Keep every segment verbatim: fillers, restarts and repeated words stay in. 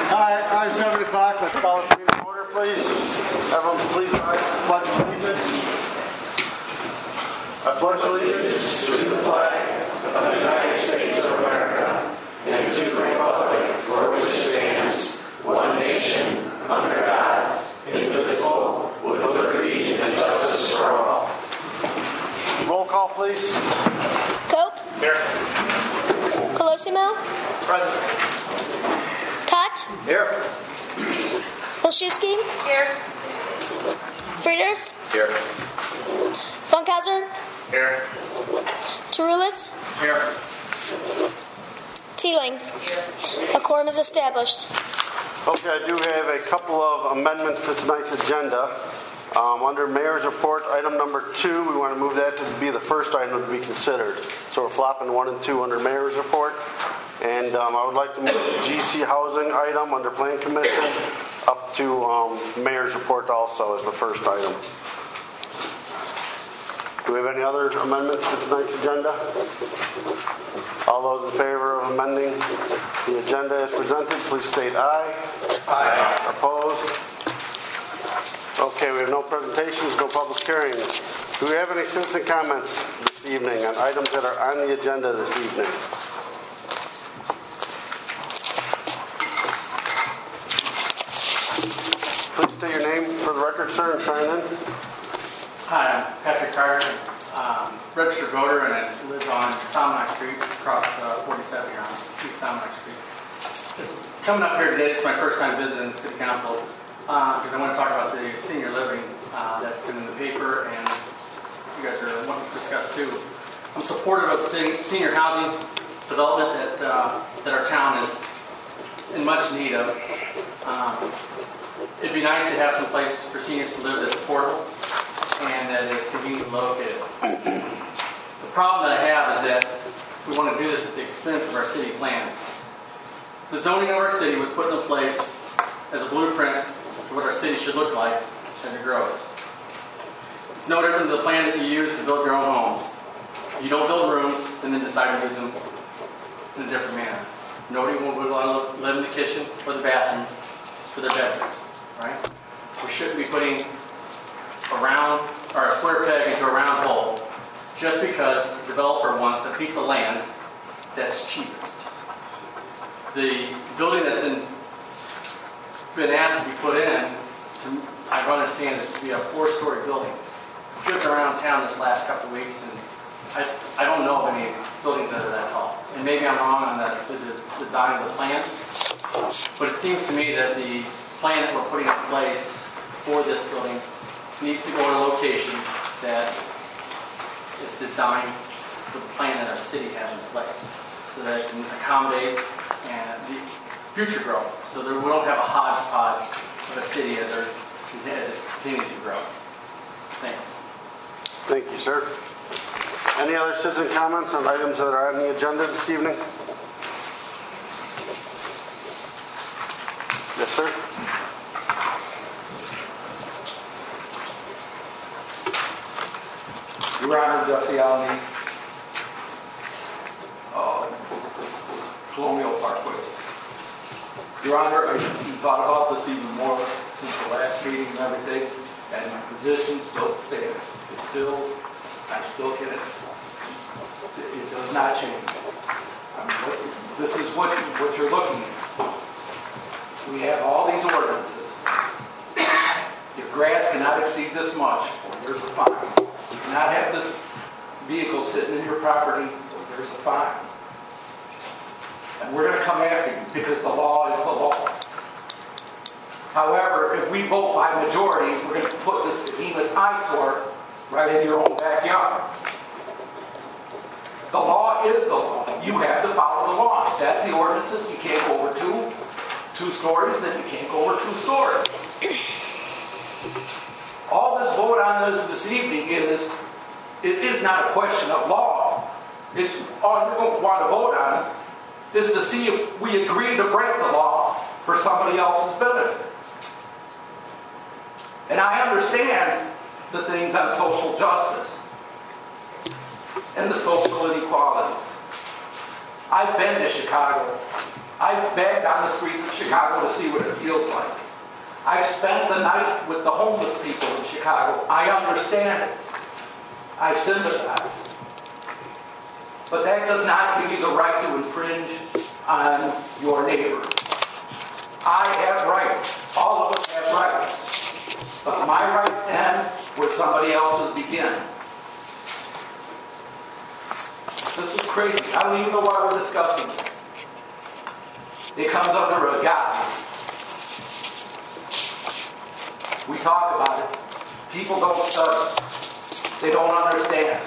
Alright, all right, seven o'clock. Let's call the meeting to order, please. Everyone, please rise to the pledge of allegiance. I pledge allegiance to the flag of the United States of America and to the republic for which it stands, one nation, under God, indivisible, with liberty and justice for all. Roll call, please. Cope. Here. Colosimo. Present. Cott. Here. Wilczewski. Here. Frieders. Here. Funkhauser. Here. Tarulis. Here. Teeling. A quorum is established. Okay, I do have a couple of amendments to tonight's agenda. Um, under Mayor's Report, item number two, we want to move that to be the first item to be considered. So we're flopping one and two under Mayor's Report. And um, I would like to move the G C Housing item under Plan Commission up to um, Mayor's Report also as the first item. Do we have any other amendments to tonight's agenda? All those in favor of amending the agenda as presented, please state aye. Aye. Opposed? Okay, we have no presentations, no public hearings. Do we have any citizen comments this evening on items that are on the agenda this evening? Please state your name for the record, sir, and sign in. Hi, I'm Patrick Carter, um, registered voter, and I live on Salmock Street, across uh, forty-seven here on East Salmock Street. Just coming up here today, it's my first time visiting the City Council, because uh, I want to talk about the senior living uh, that's been in the paper, and you guys are wanting to discuss too. I'm supportive of the senior housing development that uh, that our town is in much need of. Um, it'd be nice to have some place for seniors to live that's affordable and that is conveniently located. The problem that I have is that we want to do this at the expense of our city plan. The zoning of our city was put in place as a blueprint to what our city should look like as it grows. It's no different than the plan that you use to build your own home. You don't build rooms and then decide to use them in a different manner. Nobody would want to live in the kitchen or the bathroom for their bedroom, right? So we shouldn't be putting a round or a square peg into a round hole just because the developer wants a piece of land that's cheapest. The building that's in, been asked to be put in, to, I understand, is to be a four-story building. I've driven around town this last couple of weeks, and I, I don't know of any buildings that are that tall. And maybe I'm wrong on the, the, the design of the plan, but it seems to me that the plan that we're putting in place for this building needs to go in a location that is designed for the plan that our city has in place, so that it can accommodate and the future growth, so that we don't have a hodgepodge of a city as, our, as it continues to grow. Thanks. Thank you, sir. Any other citizen comments on items that are on the agenda this evening? Yes, sir. Your Honor, Jesse Alney, uh, Colonial Parkway. Your Honor, I thought about this even more since the last meeting and everything, and my position still stands. It's still, I still get it. It, it does not change. I mean, what, this is what, what you're looking at. We have all these ordinances. Your grass cannot exceed this much, or there's a fine. You cannot have this vehicle sitting in your property, or there's a fine. And we're going to come after you because the law is the law. However, if we vote by majority, we're going to put this behemoth eyesore right in your own backyard. The law is the law. You have to follow the law. That's the ordinances. You can't go over two, two stories, then you can't go over two stories. All this vote on this this evening is, it is not a question of law. It's all you're going to want to vote on is to see if we agree to break the law for somebody else's benefit. And I understand the things on social justice and the social inequalities. I've been to Chicago. I've begged on the streets of Chicago to see what it feels like. I've spent the night with the homeless people in Chicago. I understand it. I sympathize. But that does not give you the right to infringe on your neighbors. I have rights. All of us have rights. But my rights end where somebody else's begin. This is crazy. I don't even know why we're discussing it. It comes under a guise. We talk about it. People don't study. They don't understand.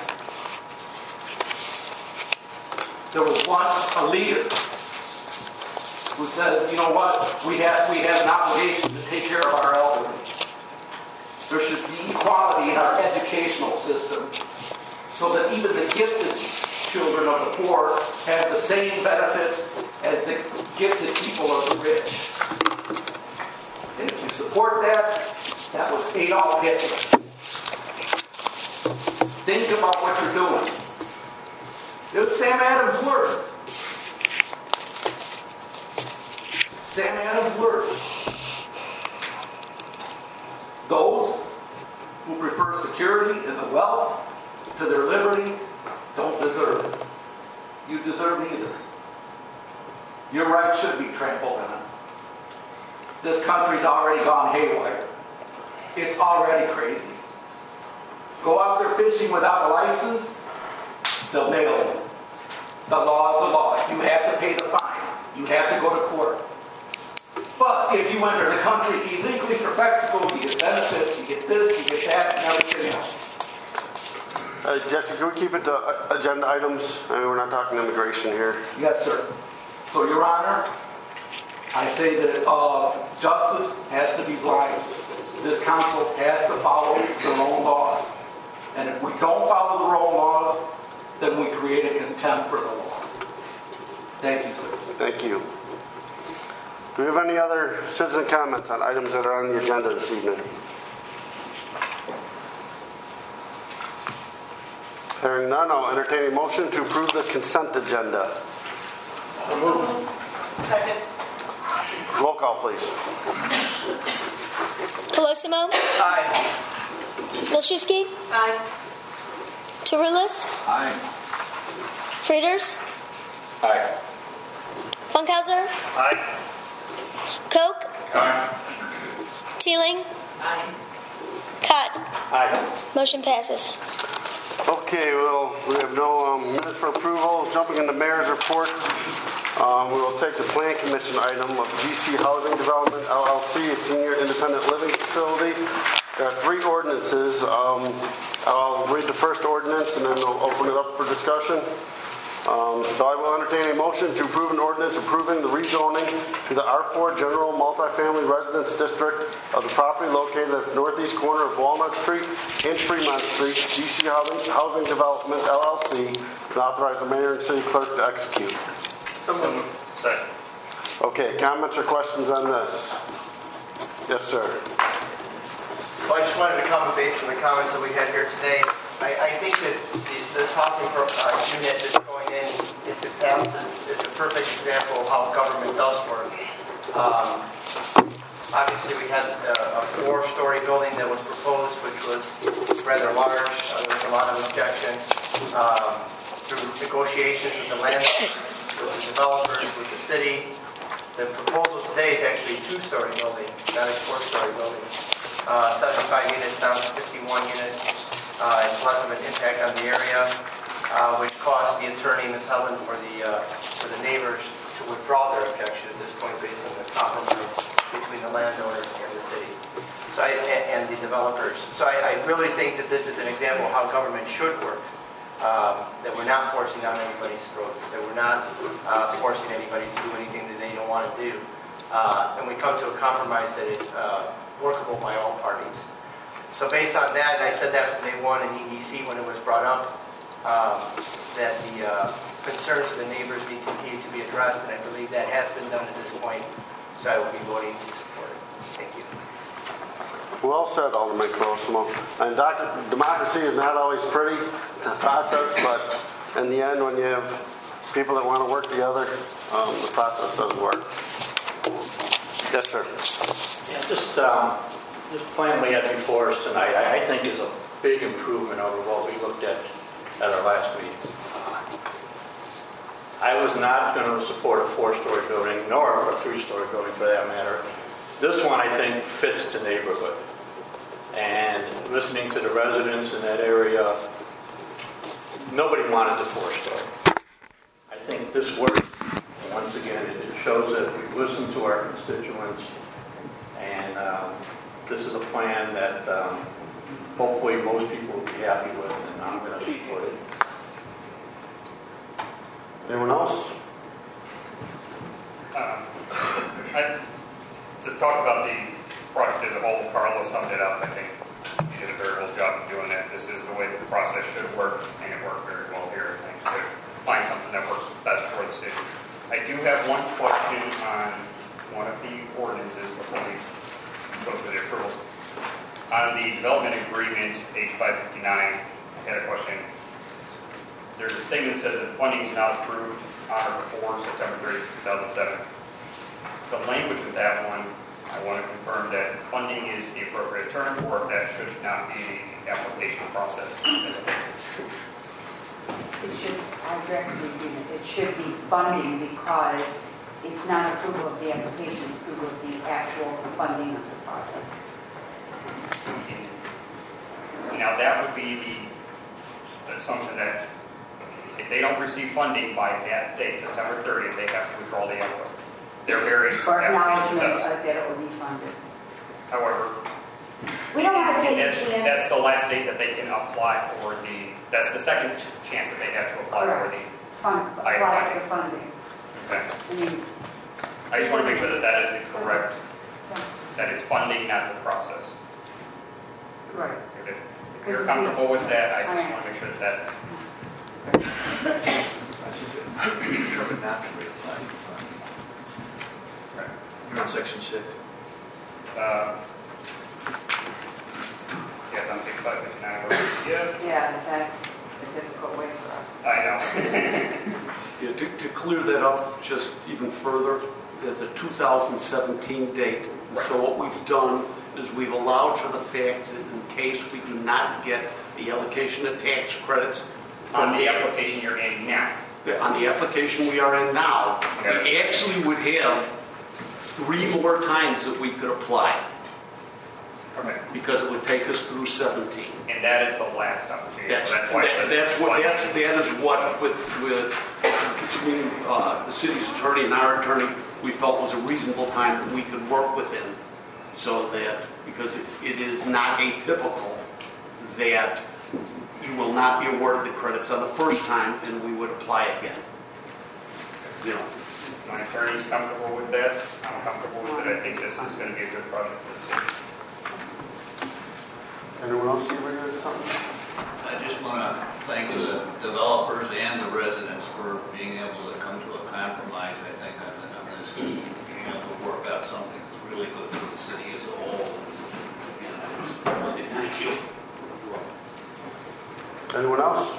There was once a leader who said, you know what, we have, we have an obligation to take care of our elderly. There should be equality in our educational system so that even the gifted children of the poor have the same benefits as the gifted people of the rich. And if you support that, that was Adolf Hitler. Think about what you're doing. It was Sam Adams' words. Sam Adams' words. Those who prefer security and the wealth to their liberty don't deserve it. You deserve neither. Your rights should be trampled on. This country's already gone haywire. It's already crazy. Go out there fishing without a license, they'll nail you. The law is the law. You have to pay the fine. You have to go to court. But if you enter the country illegally for Mexico, you get benefits, you get this, you get that, and everything else. Uh, Jesse, can we keep it to uh, agenda items? I mean, we're not talking immigration here. Yes, sir. So, Your Honor, I say that uh, justice has to be blind. This council has to follow their own laws. And if we don't follow their own laws, then we create a contempt for the law. Thank you, sir. Thank you. Do we have any other citizen comments on items that are on the agenda this evening? Hearing none, I'll entertain a motion to approve the consent agenda. Second. Roll call, please. Colosimo. Aye. Milczewski. Aye. Tarulis. Aye. Frieders. Aye. Funkhauser. Aye. Koch. Aye. Teeling. Aye. Cott. Aye. Motion passes. Okay, well, we have no um, minutes for approval. Jumping into mayor's report, um, we will take the plan commission item of G C Housing Development L L C, a senior independent living facility. There are three ordinances. Um, I'll read the first ordinance and then we'll open it up for discussion. Um, so I will entertain a motion to approve an ordinance approving the rezoning to the R four General Multifamily Residence District of the property located at the northeast corner of Walnut Street and Fremont Street, G C Housing, Housing Development L L C, and authorize the mayor and city clerk to execute. So moved. Second. Okay, comments or questions on this? Yes, sir. Well, I just wanted to comment based on the comments that we had here today. I, I think that the, this housing pro, uh, unit that's going in, if it passes, is a perfect example of how government does work. Um, obviously, we had a, a four-story building that was proposed, which was rather large. Uh, there was a lot of objection. Um, through negotiations with the landlord, with the developers, with the city, the proposal today is actually a two-story building, not a four-story building. Uh, seventy-five units down to fifty-one units. Uh, it's less of an impact on the area, uh, which caused the attorney, Miz Helen, for the uh, for the neighbors to withdraw their objection at this point based on the compromise between the landowner and the city, so I, and, and the developers. So I, I really think that this is an example of how government should work. Um, that we're not forcing down anybody's throats. That we're not uh, forcing anybody to do anything that they don't want to do, uh, and we come to a compromise that is uh, workable by all parties. So based on that, and I said that from day one in E D C when it was brought up, um, that the uh, concerns of the neighbors need to continue to be addressed, and I believe that has been done at this point, so I will be voting to support it. Thank you. Well said, Alderman Colosimo. And Doctor Democracy is not always pretty, the process, but in the end, when you have people that want to work together, um, the process doesn't work. Yes, sir. Yeah, just um, this plan we had before us tonight, I, I think is a big improvement over what we looked at at our last meeting. Uh, I was not going to support a four-story building, nor a three-story building for that matter. This one, I think, fits the neighborhood. And listening to the residents in that area, nobody wanted the four-story. I think this works. Once again, it shows that we listen to our constituents, and um, this is a plan that um, hopefully most people will be happy with, and I'm going to support it. Anyone else? Um, I, to talk about the project as a whole, Carlos summed it up. I think he did a very well job of doing that. This is the way that the process should work, and it worked very well here. I think to find something that works best for the city. I do have one question on one of the ordinances before we go to the approval. On the development agreement, page five fifty-nine, I had a question. There's a statement that says that funding is not approved on or before September thirtieth, two thousand seven. The language of that one, I want to confirm that funding is the appropriate term, or if that should not be the application process as a whole. It should, I directly agree, it should be funding because it's not approval of the application, it's approval of the actual funding of the project. Now that would be the assumption that if they don't receive funding by that date, September thirtieth, they have to withdraw the envelope. Their various For application acknowledgement does. of that it will be funded. However, We don't want to take a that's, chance. that's the last date that they can apply for the, that's the second chance that they have to apply for the, Fund, I- apply for the funding. okay. I mean, I just want to make sure that that is the correct, yeah, that it's funding, not the process. right. If it- if you're comfortable with that, I just want to make sure that that, Determined not to reapply for funding. right. You're on section six. Uh, yeah, it's on page five fifty-nine. Yeah, Yeah, that's a difficult way for us. I know. Yeah, to, to clear that up just even further, there's a two thousand seventeen date. So what we've done is we've allowed for the fact that in case we do not get the allocation of tax credits On the application you're in now. on the application we are in now, we actually would have three more times that we could apply Okay. because it would take us through seventeen. And that is the last opportunity. That's, So that's why it that, says that's what, funding. that's, that is what, with, with, between uh, the city's attorney and our attorney, we felt was a reasonable time that we could work within. So that, because it, it is not atypical that you will not be awarded the credits on the first time and we would apply again. You know, My attorney's comfortable with that. I'm comfortable with it. I think this is going to be a good project for the city. Anyone else see where you're something? I just want to thank the developers and the residents for being able to come to a compromise, I think, on on this, being able to work out something that's really good for the city as a whole. And I just want to say thank you. Anyone else?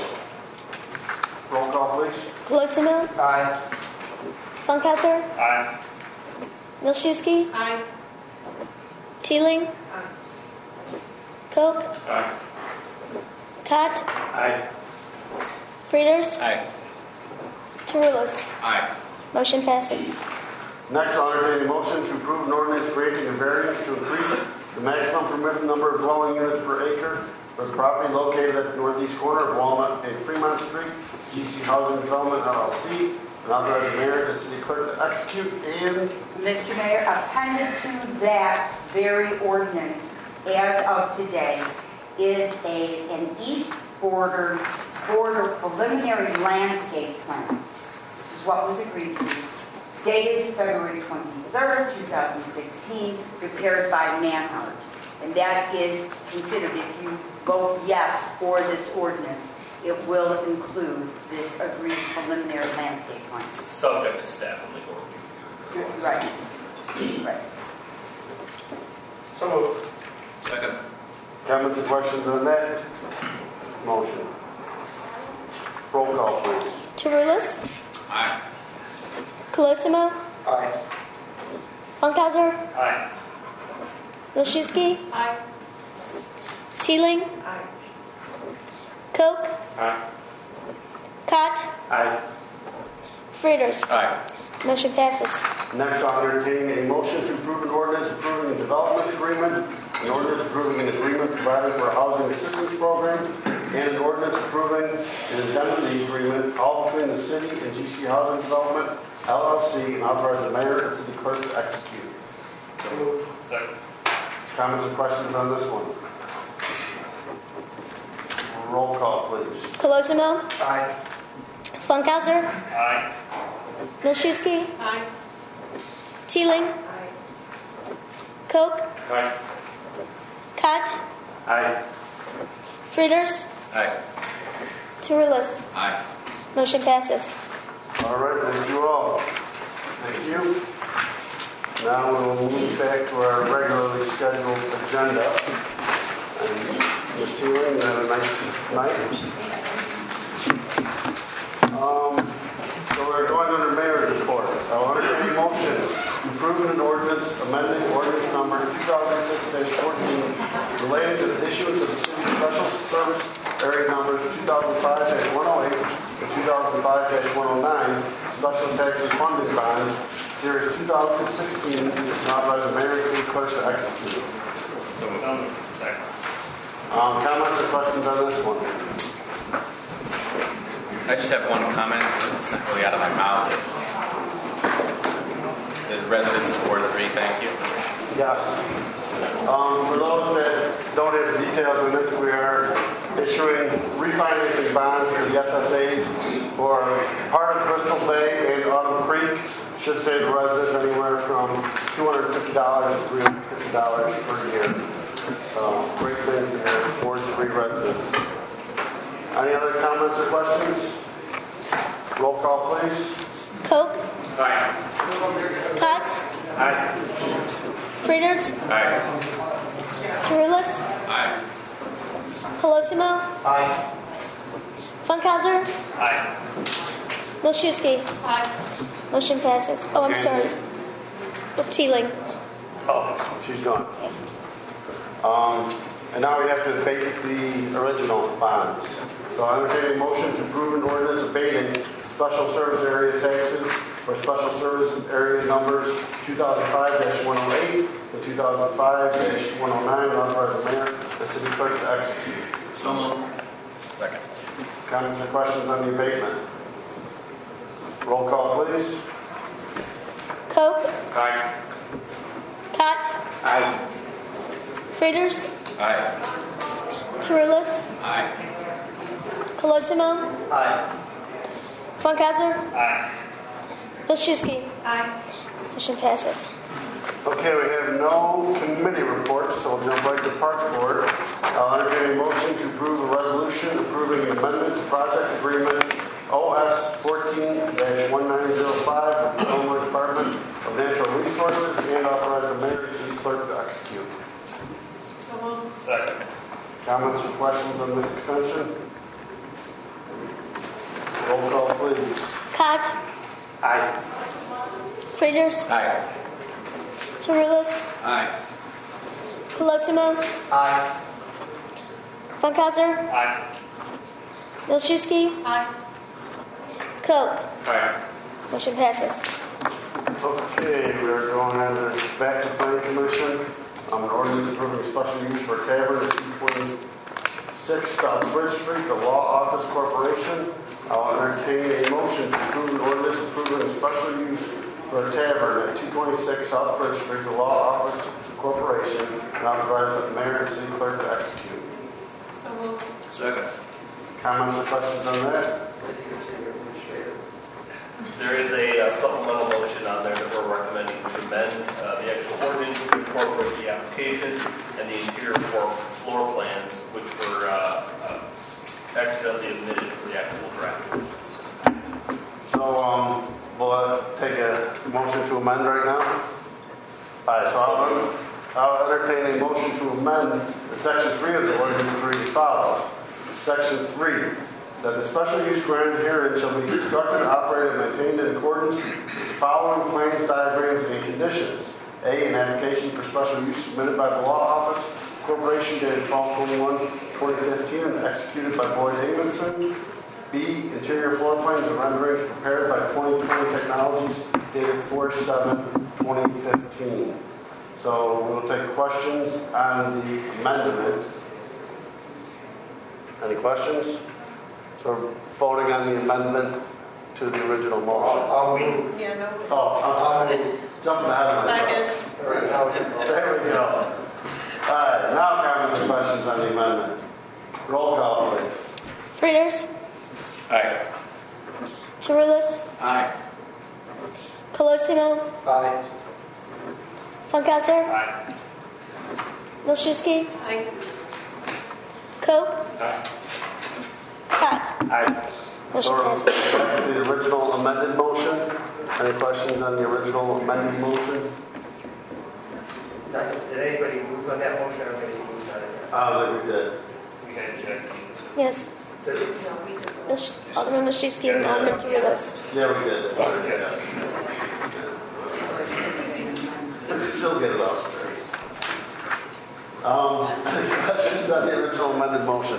Roll call, please. Glosino, Aye. Funkhauser, Aye. Milszewski, Aye. Teeling, Koch, Aye. Cott, Aye. Frieders, Aye. Tarulas. Aye. Motion passes. Next, I'll entertain a motion to approve an ordinance granting a variance to increase the maximum permitted number of dwelling units per acre for the property located at the northeast corner of Walnut and Fremont Street, G C Housing Development L L C, and authorize the mayor and city clerk to execute and Mister Mayor, appended to that very ordinance as of today is a, an east border, border preliminary landscape plan. This is what was agreed to, dated February twenty-third, two thousand sixteen, prepared by Manhart. And that is considered, if you vote yes for this ordinance, it will include this agreed preliminary landscape plan. Subject to staff and legal review. Right. Right. So moved. Second. comments and questions on that motion? Roll call, please. Tarulas, Aye. Colosimo, Aye. Funkhauser, Aye. Wilczewski, Aye. Teeling, Aye. Koch, Aye. Cott, Aye. Frieders. Aye. Motion passes. Next, I'll entertain a motion to approve an ordinance approving a development agreement, an ordinance approving an agreement providing for a housing assistance program, and an ordinance approving an indemnity agreement, all between the city and G C Housing Development, L L C, and authorize the mayor and city clerk to execute. Second. Comments or questions on this one? Roll call, please. Colosimo, Aye. Funkhauser, Aye. Wilczewski, Aye. Teeling, Koch, Aye. Cott, Aye. Frieders, Aye. Turulis. Aye. Motion passes. All right, thank you all. Thank you. Now we will move back to our regularly scheduled agenda. And Miz Teeling, you have a nice night. Um, so we're going under mayor's report. I'll entertain a motion to approve an ordinance amending ordinance number two thousand six fourteen relating to the issuance of the city's special service area numbers two thousand five dash one oh eight and two thousand five dash one oh nine special tax refunding bonds, series two thousand sixteen, and authorize the mayor and city clerk to execute. So moved. Second. Um, comments or questions on this one? I just have one comment. It's not really out of my mouth. The residents of Ward three, thank you. Yes. Um, for those that don't have the details on this, we are issuing refinancing bonds for the S S As for part of Bristol Bay and Autumn Creek. Should save the residents anywhere from two hundred fifty dollars to three hundred fifty dollars per year. So, great thing for your Ward three residents. Any other comments or questions? Roll call, please. Koch, Aye. Cott, Aye. Frieders, Aye. Turulis, Aye. Colosimo, Aye. Funkhauser, Aye. Wilczewski. Aye. Motion passes. Oh, I'm sorry. With Teeling. Oh, she's gone. Um, and now we have to abate the original bonds. So I entertain a motion to approve an ordinance abating special service area taxes for special service area numbers two thousand five dash one oh eight and two thousand five dash one oh nine, and authorize the mayor and city clerk to execute. So moved. Second. Comments or questions on the abatement? Roll call, please. Koch, Aye. Cott, Aye. Frieders, Aye. Turulis, Aye. Colosimo, Aye. Funkhauser, Aye. Wilczewski. Aye. Motion passes. Okay, we have no committee reports, so we'll jump right to Park Board. I'll entertain a motion to approve a resolution approving the amendment to project agreement O S fourteen dash one nine zero five with the Illinois Department of Natural Resources and authorize the mayor and city clerk to execute. So moved. Second. Comments or questions on this extension? Roll call, please. Cott, Aye. Frieders, Aye. Turulis, Aye. Colosimo, Aye. Funkhauser, Aye. Wilczewski, Aye. Koch. Aye. Motion passes. Okay, we're going on to back to planning commission. Um, an ordinance approving special use for a tavern at two twenty-six South Bridge Street, the Law Office Corporation. I'll entertain a motion to approve an ordinance approving a special use for a tavern at two twenty-six South Bridge Street, the Law Office Corporation, and authorize the mayor and city clerk to execute. So moved. Second. Comments or questions on that? There is a uh, supplemental motion on there that we're recommending to amend uh, the actual ordinance to incorporate the application and the interior floor, floor plans, which were uh, uh, accidentally omitted for the actual draft ordinance. So, um, we'll uh, take a motion to amend right now. All right, so I'll, I'll entertain a motion to amend the section three of the ordinance to read as follows. Section three, that the special use granted herein shall be constructed, operated, and maintained in accordance with the following plans, diagrams, and conditions. A, an application for special use submitted by the Law Office Corporation dated twelve twenty-one twenty fifteen and executed by Boyd Amundsen. B, interior floor plans and renderings prepared by twenty twenty Technologies dated four seven twenty fifteen. So we'll take questions on the amendment. Any questions? So we're voting on the amendment to the original motion. I'll move. Yeah, no. Oh, I'm sorry. Jumping ahead of myself. Second. All right, now we can vote. There we go. All right, now comments and questions on the amendment. Roll call, please. Frieders. Aye. Chirulis. Aye. Colosimo. Aye. Funkhauser. Aye. Milczewski. Aye. Koch. Aye. Cott. Aye. Motion So, passes. back to the original amended motion. Any questions on the original amended motion? Now, did anybody move on that motion or anybody moved on it? Uh, that we did. We had Jack. Yes. Did it? Milch- Alderman Milczewski and Alderman Chirulis. Yeah, we did. We could still get it all straight. Um, any questions on the original amended motion?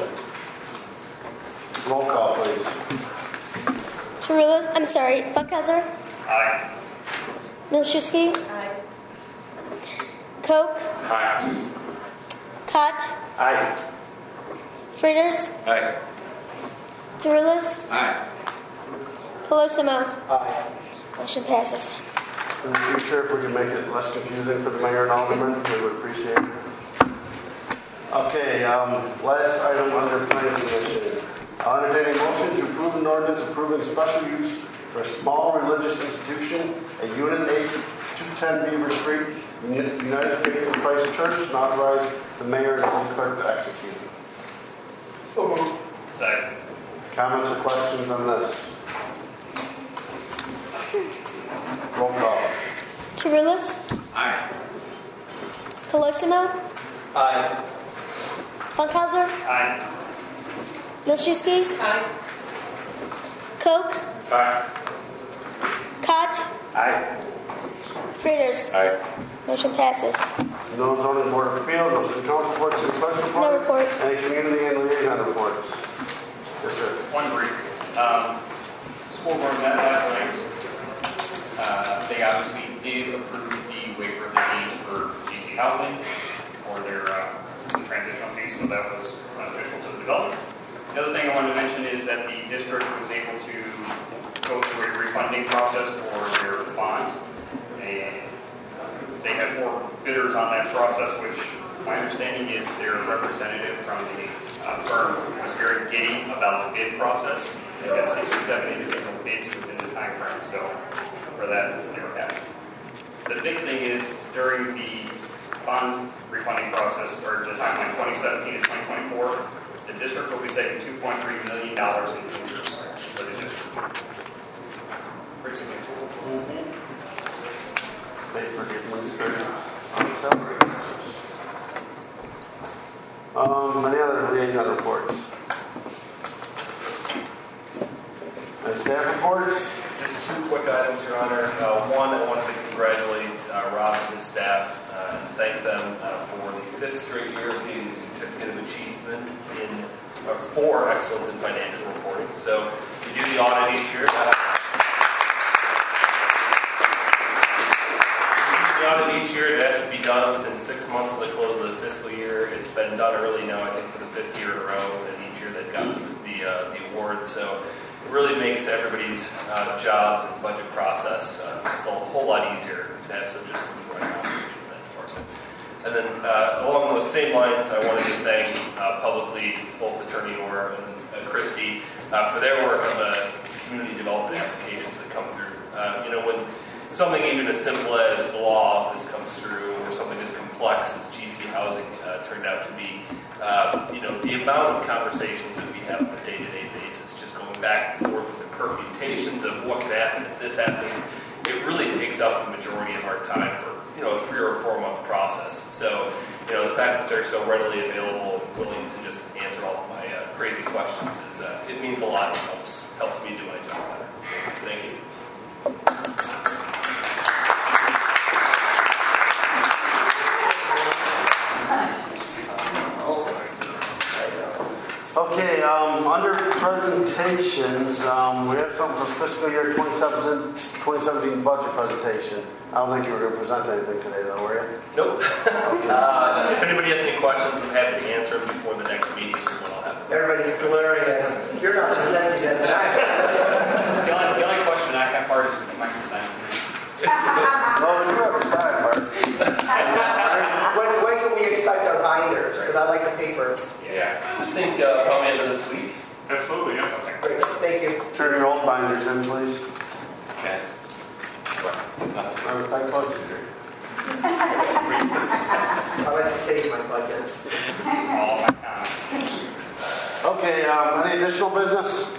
Roll call, please. Chirulis. I'm sorry. Funkhauser. Aye. Milczewski. Aye. Koch. Aye. Cott. Aye. Frieders. Aye. Chirulis. Aye. Colosimo. Aye. Motion passes. In the future, if we can make it less confusing for the mayor and alderman, we would appreciate it. Okay, um, last item under planning commission. I'll entertain a motion to approve an ordinance approving special use for a small religious institution at Unit eight, two ten Beaver Street, United Faith in Christ Church, and authorize the mayor and city clerk to execute. So moved. Second. Comments or questions on this? Roll call. Chirulis. Aye. Colosimo. Aye. Funkhauser. Aye. Milczewski. Aye. Koch. Aye. Cott. Aye. Frieders. Aye. Motion passes. No zoning board of appeals, no city council reports, city clerk's report? No report. Any community and liaison reports? Yes, sir. One brief. Um, School board met last night. Uh, They obviously did approve the waiver of the fees for G C housing for their uh, transitional fees, so that was beneficial to the development. The other thing I wanted to mention is that the district was able to go through a refunding process for their bonds. And they had four bidders on that process, which my understanding is their representative from the uh, firm was very giddy about the bid process. They had sixty-seven individual bids within the time frame, so for that, they were happy. The big thing is during the bond refunding process, or the timeline twenty seventeen to twenty twenty-four, the district will be saving two point three million dollars in interest for the district. Pretty significant. Pay for the administrative on salary basis. Um, any other liaison reports? And staff reports? Just two quick items, Your Honor. Uh, one, I wanted to congratulate uh, Rob and his staff uh, and thank them uh, for the fifth straight year of getting the Certificate of Achievement in uh, for excellence in financial reporting. So we do the audit each year. Uh, the audit each year, it has to be done within six months of the close of the fiscal year. It's been done early now, I think, for the fifth year in a row, and each year they've gotten the uh, the award. So it really makes everybody's uh, jobs and budget process uh, just a whole lot easier to have such a smooth running operation in that department. And then uh, along those same lines, I wanted to thank uh, publicly both Attorney Orr and uh, Christie uh, for their work on the community development applications that come through. Uh, you know, when something even as simple as the law office comes through, or something as complex as G C housing uh, turned out to be, uh, you know, the amount of conversations that we have on a day-to-day basis, just going back and forth with the permutations of what could happen if this happens, it really takes up the majority of our time for, you know, a three or four month process. So, you know, the fact that they're so readily available and willing to just answer all of my uh, crazy questions is uh, it means a lot and helps helps me do my job better. So, thank you. Okay, um, under presentations, um, we have something for fiscal year twenty seventeen, twenty seventeen budget presentation. I don't think you were going to present anything today, though, were you? Nope. uh, if anybody has any questions, I'm happy to answer them before the next meeting. Is what I'll have. Everybody's glaring at him. You're not presenting that tonight. The only, the only question I have, Bart, is would you mind presenting to me? Well, we do have to time, Bart. when, when can we expect our binders? Because I like the paper. Yeah. I think uh, probably end of this week. Absolutely, yeah. Okay. Great, thank you. Turn your old binders in, please. Okay. I would thank both of you. I like to save my budgets. All my comments. Okay, um, any additional business?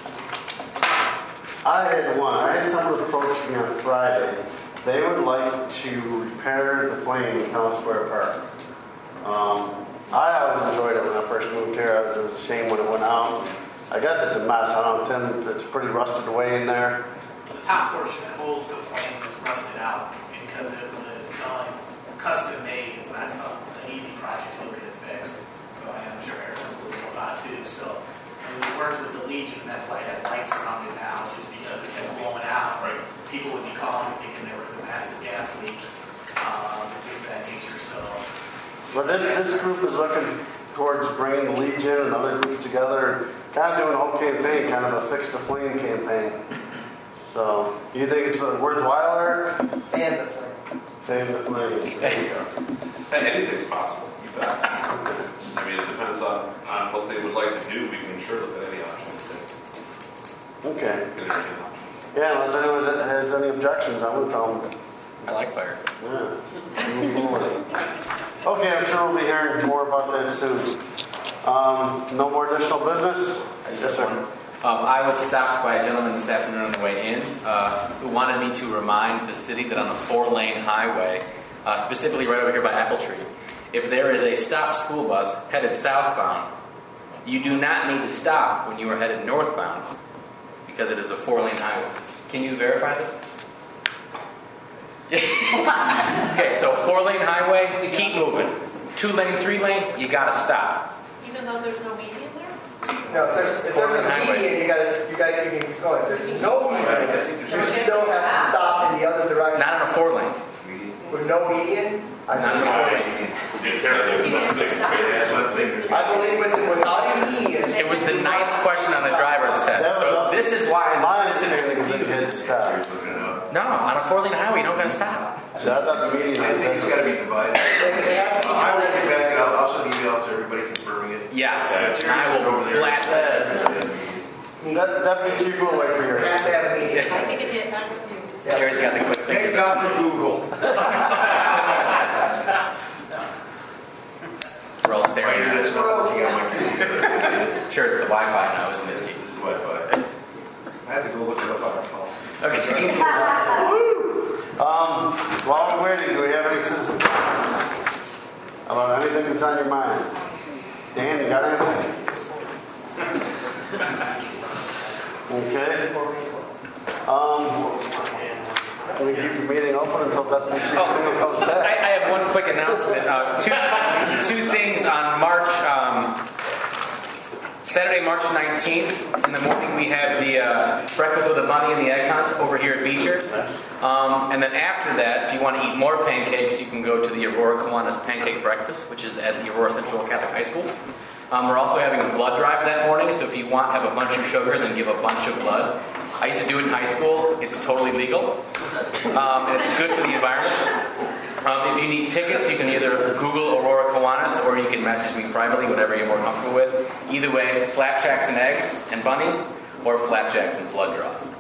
I had one. I had someone approach me on Friday. They would like to repair the flame in Town Square Park. Um, I always enjoyed it when I first moved here. It was a shame when it went out. I guess it's a mess. I don't know, Tim, it's pretty rusted away in there. The top portion that holds the flame is rusted out because it was done custom made. It's not some an easy project to look at it fixed. So I'm sure everyone's looking about it too. So and we worked with the Legion, and that's why it has lights around it now, just because it kept blowing out. Right. People would be calling thinking there was a massive gas leak, um, and things of that nature. So. But this, this group is looking towards bringing the Legion and other groups together, kind of doing a whole campaign, kind of a Fix the Flame campaign. So, do you think it's worthwhile, Eric? Fan the flame. Fan the flame. There you go. Anything's possible. You bet. I mean, it depends on, on what they would like to do. We can sure look at any options. Okay. We can entertain options. Yeah, unless anyone has any objections, I'm going to tell them. I like fire. Yeah. Move forward. Okay, I'm sure we'll be hearing more about that soon. Um, no more additional business? Yes, sir. Um, I was stopped by a gentleman this afternoon on the way in uh, who wanted me to remind the city that on the four-lane highway, uh, specifically right over here by Apple Tree, if there is a stopped school bus headed southbound, you do not need to stop when you are headed northbound because it is a four-lane highway. Can you verify this? Okay, so four-lane highway, keep moving. Two-lane, three-lane, you gotta stop. Even though there's no median there? No, if there's, if there's a median, you gotta, you gotta keep going. If there's no median, you still have to stop in the other direction. Not on a four-lane. With no median? I Not on a four-lane. I believe with, without a median. It was the ninth question on the driver's test. So this is why the citizens are confused. No, on a four-lane highway, you don't gotta stop. So I thought the median. I think it's got to be divided. I will get back and I'll also email out to everybody confirming it. Yes, Yeah, I will blast that. That, Deputy Chief will wait for your Has to have a median. I think it did, I'm with you. Jerry's got the quick Thank fingers. God for Google. We're all staring Right, at that's it. not working on my computer. Sure, it's the Wi-Fi now, isn't it, Chief? It's the Wi-Fi. I have to go look it up on our policy. Okay. Um, while we're waiting, do we have any citizen comments about anything that's on your mind? Dan, you got anything? Okay. Um, can we keep the meeting open until Deputy Chief comes I, back? I have one quick announcement. Uh, two, two things on March, um, Saturday, March nineteenth. In the morning, we have the uh, Breakfast with the Bunny and the Egg Hunt over here at Beecher. Um, and then after that, if you want to eat more pancakes, you can go to the Aurora Kiwanis Pancake Breakfast, which is at the Aurora Central Catholic High School. Um, we're also having a blood drive that morning, so if you want have a bunch of sugar, then give a bunch of blood. I used to do it in high school. It's totally legal. Um, and it's good for the environment. Um, if you need tickets, you can either Google Aurora Kiwanis or you can message me privately, whatever you're more comfortable with. Either way, flapjacks and eggs and bunnies, or flapjacks and blood draws.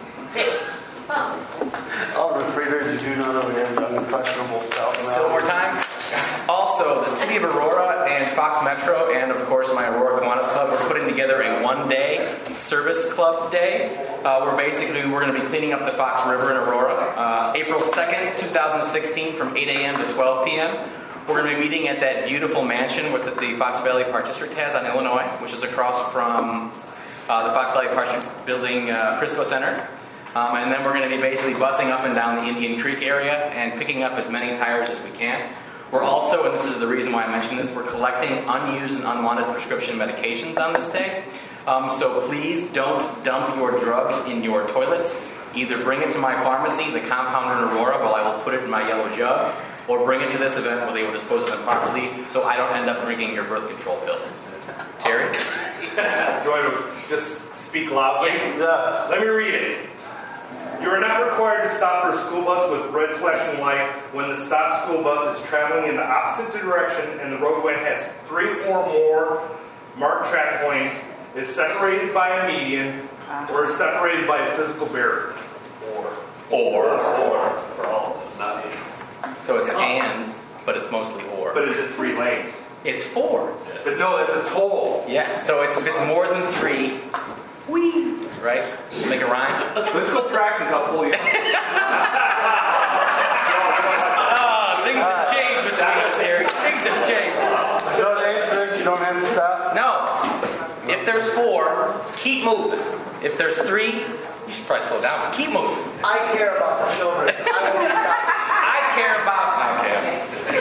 All the readers, you do know that we have an unquestionable self. Still more time? Also, the City of Aurora and Fox Metro and, of course, my Aurora Kiwanis Club, we're putting together a one-day service club day. Uh, we're basically, we're going to be cleaning up the Fox River in Aurora. Uh, April second, twenty sixteen from eight a.m. to twelve p.m. we're going to be meeting at that beautiful mansion with the, the Fox Valley Park District has on Illinois, which is across from uh, the Fox Valley Park Building uh, Prisco Center. Um, and then we're going to be basically bussing up and down the Indian Creek area and picking up as many tires as we can. We're also, and this is the reason why I mentioned this, we're collecting unused and unwanted prescription medications on this day. Um, so please don't dump your drugs in your toilet. Either bring it to my pharmacy, the compounder in Aurora, while I will put it in my yellow jug, or bring it to this event where they will dispose of it properly so I don't end up drinking your birth control pills. Terry? Do I just speak loudly? Yes. Let me read it. You are not required to stop for a school bus with red flashing light when the stopped school bus is traveling in the opposite direction and the roadway has three or more marked traffic lanes, is separated by a median, or is separated by a physical barrier. Or. Or. Or. For all of us. Not me. So it's and, but it's mostly or. But is it three lanes? It's four. But no, that's a toll. Yes, so it's, if it's more than three, whee, right? Make a rhyme? Let's go practice. I'll pull you out. Oh, things have changed between us, Terry. Things have changed. So to answer this, you don't have to stop? No. If there's four, keep moving. If there's three, you should probably slow down. Keep moving. I care about the children. I won't stop. I care about... Okay.